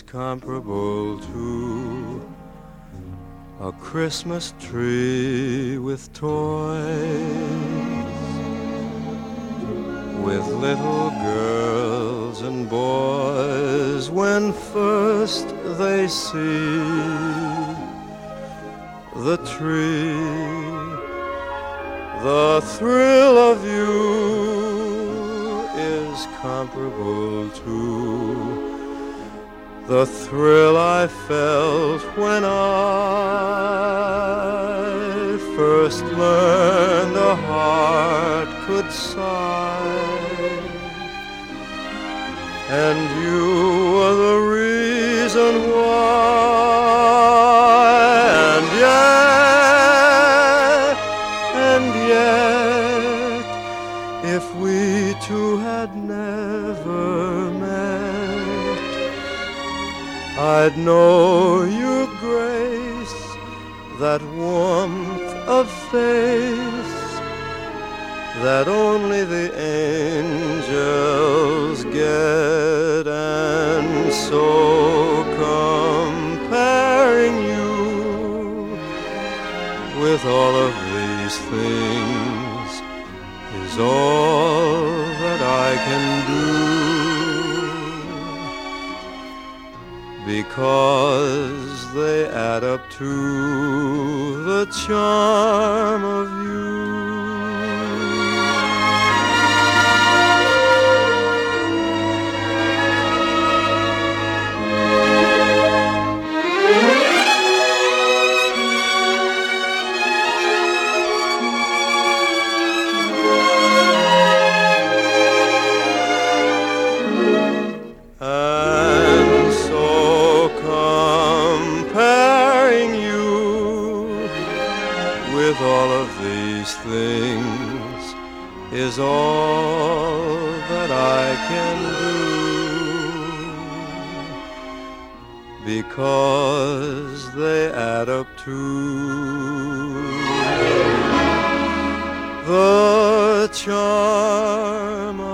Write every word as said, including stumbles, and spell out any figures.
comparable to a Christmas tree with toys, with little girls and boys when first they see the tree. The thrill of you is comparable to the thrill I felt when I first learned a heart could sigh, and you were the reason why. And yet, and yet, if we two had never met, I'd know your grace, that warmth of face that only the angels get. And so comparing you with all of these things is all that I can do, because they add up to the charm of you. All of these things is all that I can do, because they add up to the charm